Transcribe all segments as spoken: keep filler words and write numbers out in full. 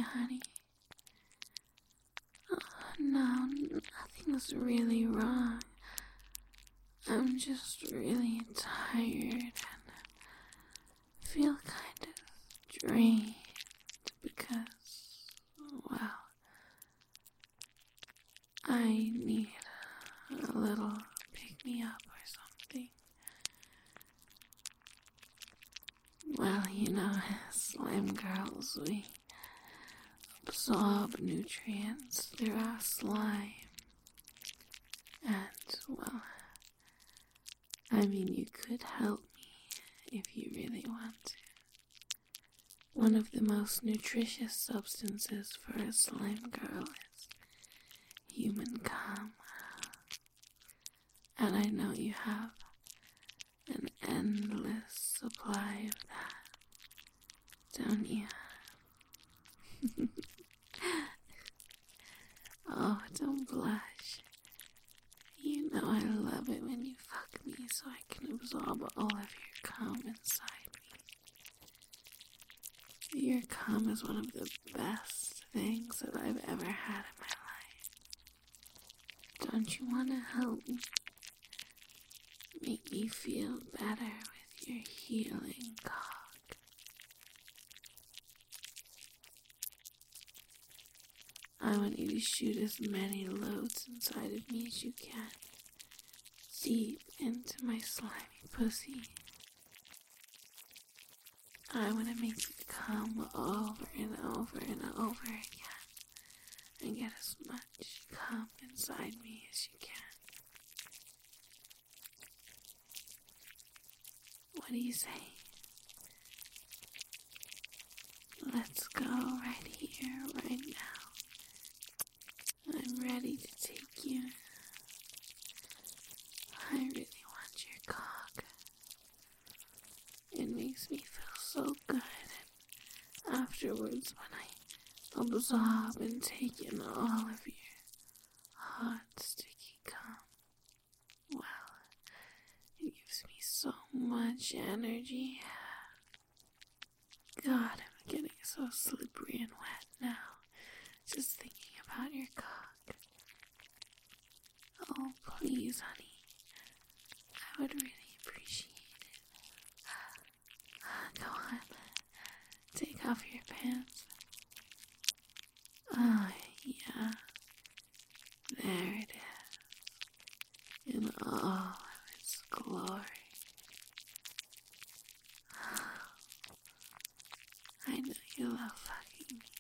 honey. Oh, no, nothing's really wrong. I'm just really tired and feel kind of drained because, well, I need a little pick-me-up or something. Well, you know, slime girls, we absorb nutrients through our slime. And, well, I mean, you could help me if you really want to. One of the most nutritious substances for a slime girl is human cum. And I know you have an endless supply of that, don't you? Oh, don't blush. You know I love it when you fuck me so I can absorb all of your cum inside me. Your cum is one of the best things that I've ever had in my life. Don't you want to help me? Make me feel better with your healing cock. I want you to shoot as many loads inside of me as you can, deep into my slimy pussy. I want to make you come over and over and over again, and get as much cum inside me as you can. What do you say? Let's go right here, right now. I'm ready to take you. I really want your cock. It makes me feel so good. And afterwards, when I absorb and take in all of your hot, sticky cum, well, it gives me so much energy. God, I'm getting so slippery and wet now, just thinking about your cock. Oh, please, honey. I would really appreciate it. Go on. Take off your pants. Oh, yeah. There it is. In all of its glory. I know you love fucking me.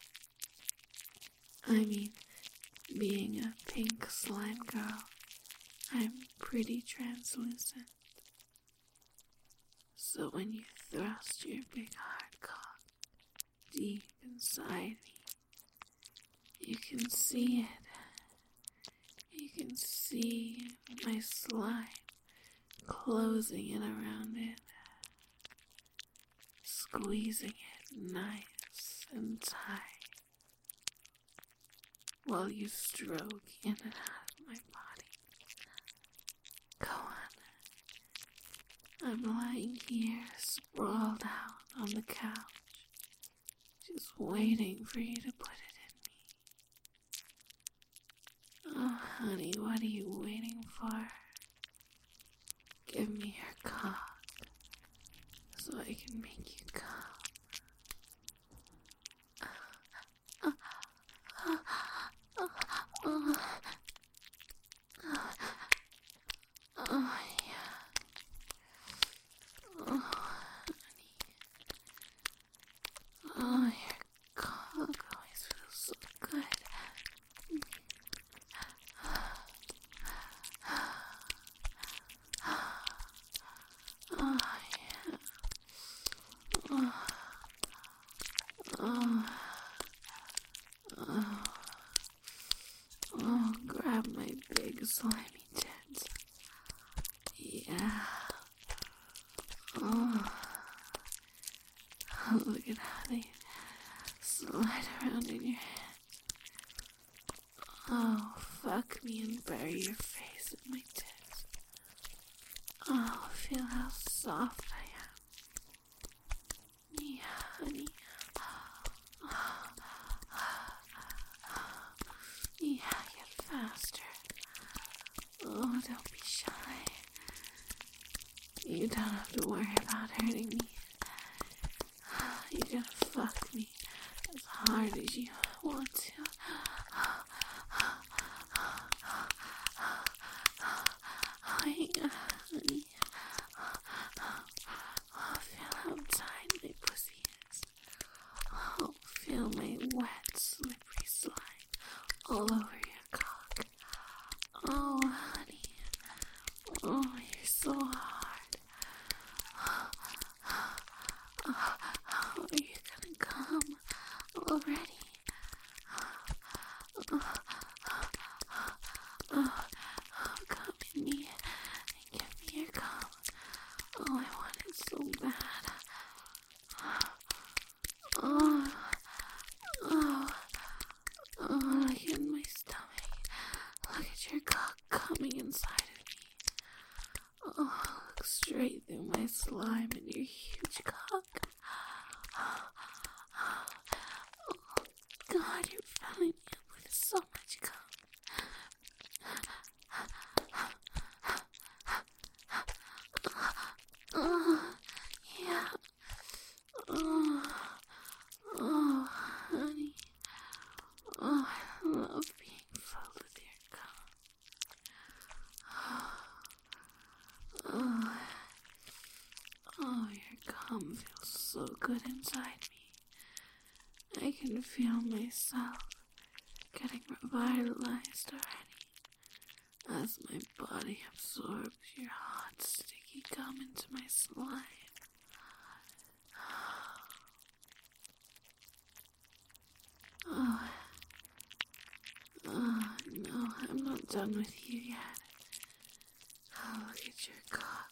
I mean, being a pink slime girl, I'm pretty translucent. So when you thrust your big hard cock deep inside me, you can see it. You can see my slime closing in around it, squeezing it nice and tight, while you stroke in and out of my body. Go on. I'm lying here, sprawled out on the couch, just waiting for you to put it in me. Oh, honey, what are you waiting for? Give me your cock, so I can make you come. Oh, yeah. Oh, honey. Oh, your cock always feels so good. Oh, yeah. Oh, oh, oh, oh, grab my big slimy tits. Yeah. Oh. Oh, look at how they slide around in your hand. Oh, fuck me and bury your face in my tits. Oh, feel how soft I am. Yeah, honey. You don't have to worry about hurting me. You're gonna fuck me as hard as you want to. Oh, yeah, honey. Oh, feel how tight my pussy is. Oh, feel my wet, slippery slime all over your cock. Oh, honey. Oh, you're so hard. Oh, are you gonna come already? Oh, oh, oh, come in me and give me your cum. Oh, I want it so bad. Oh, oh, oh, look at my stomach. Look at your cock coming inside of me. Oh, look straight through my slime and your huge cock. Oh, God, you're filling me up with so much cum. Oh, yeah. Oh, oh, honey. Oh, I love being filled with your cum. Oh, oh, your cum feels so good inside me. I can feel myself getting revitalized already as my body absorbs your hot, sticky cum into my slime. Oh, oh, no, I'm not done with you yet. Oh, look at your cock.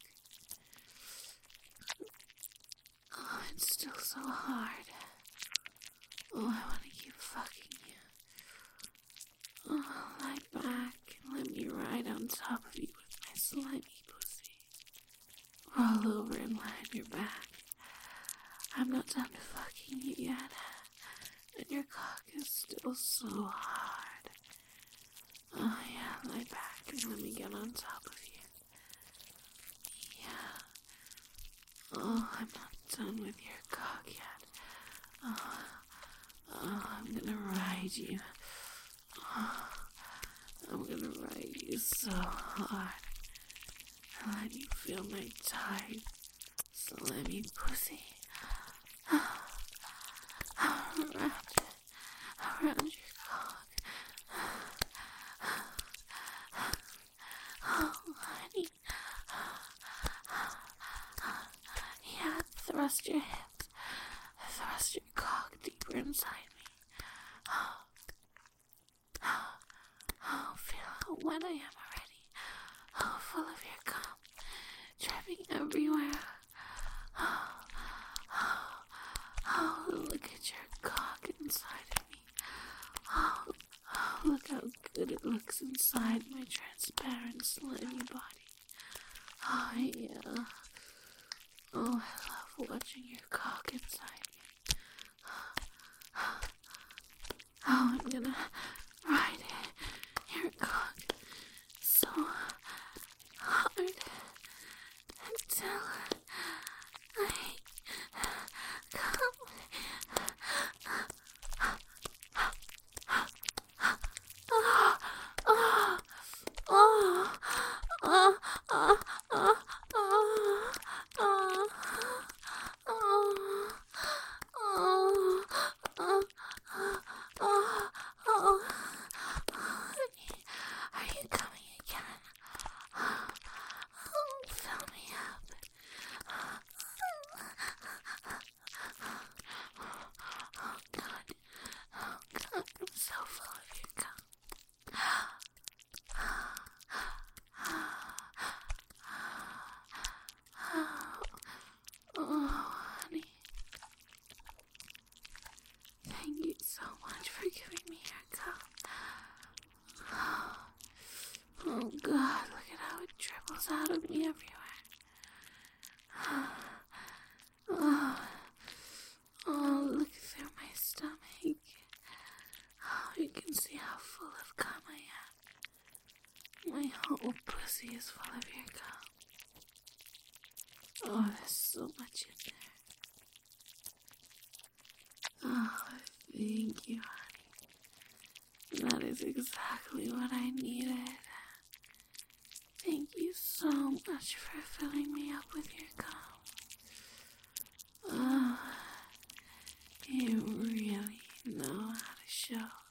Oh, it's still so hard. Oh, I want to keep fucking you. Oh, lie back and let me ride on top of you with my slimy pussy. Roll over and lie on your back. I'm not done fucking you yet. And your cock is still so hard. Oh yeah, lie back and let me get on top of you. Yeah. Oh, I'm not done with your cock yet. Oh, oh I'm gonna ride you. Oh, I'm gonna ride you so hard. Let you feel my tight, slimy pussy. Wrapped around your cock. Oh, honey. Yeah, thrust your hips. Thrust your cock deeper inside me. Oh, oh, oh, feel how wet I am already. Oh, full of your cum. Dripping everywhere. Oh, oh, oh, look at your cock inside of me. Oh, oh, look how good it looks inside my transparent, slimy body. Oh, yeah. Oh, I love watching your cock inside me. Oh, I'm gonna ride it, your cock so hard until I come. Oh, oh, oh, oh, oh, oh, oh, oh, oh, oh, oh, oh, oh, honey, are you coming again? Oh, fill me up. Oh, God. Oh, God, I'm so full of your cum. Oh, honey. Thank you so much for giving me your cum. Oh, God, look at how it dribbles out of me everywhere. Oh, oh, look through my stomach. Oh, you can see how full of cum I am. My whole pussy is full of your cum. Oh, there's so much in there. Oh, thank you, honey. That is exactly what I needed. Thank you so much for filling me up with your cum. Oh, you really know how to show